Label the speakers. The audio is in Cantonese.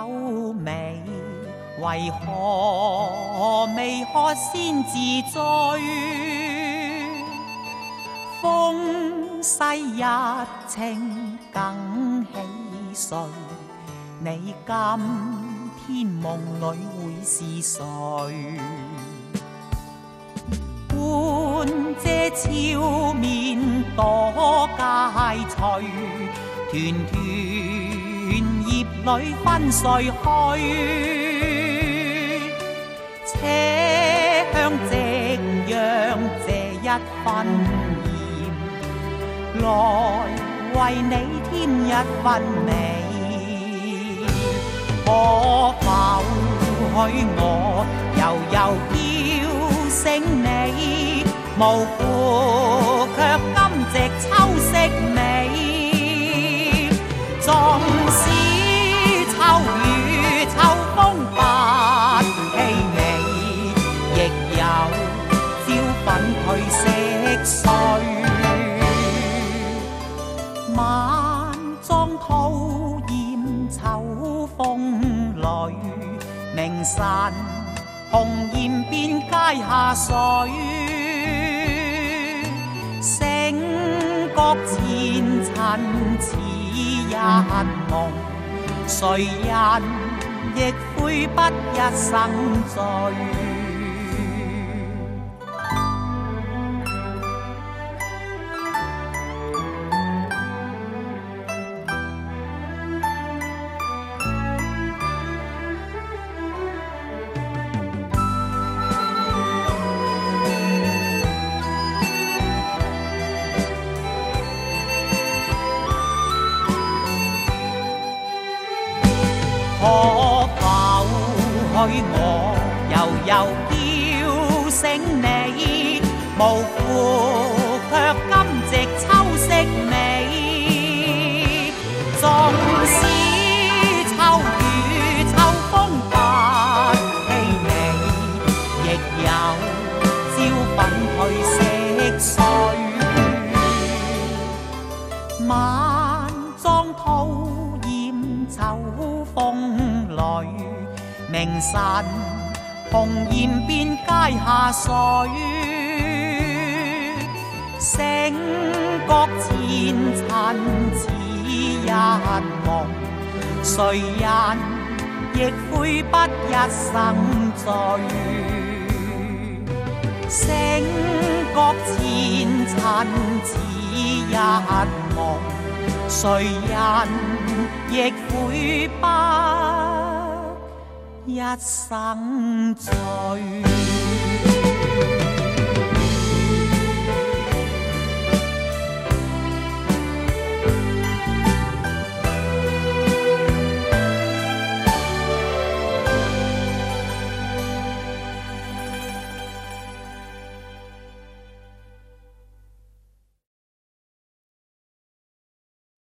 Speaker 1: 味，為何未喝先自醉？風逝日情更起睡，你今天夢裏會是誰？半遮俏面多佳趣，團團葉裏分誰去？且向夕陽這一分厭，來為你添一分美。可否許我悠悠叫醒你？無負卻今夕秋色美。縱使秋雨秋風不氣味，亦有朝粉褪色碎。晚妝討厭秋風裏，明晨紅艷變階下水。醒覺前塵似一夢，誰人亦悔不一生醉。可否許我悠悠叫醒你？無負卻今夕秋色美。縱使秋雨秋風不氣味，亦有朝粉褪色碎。晚妝討厭秋風裏，明晨紅艷變階下水。醒覺前塵似一夢，誰人亦悔不一生醉。醒覺前塵似一夢，誰人亦悔不一生醉。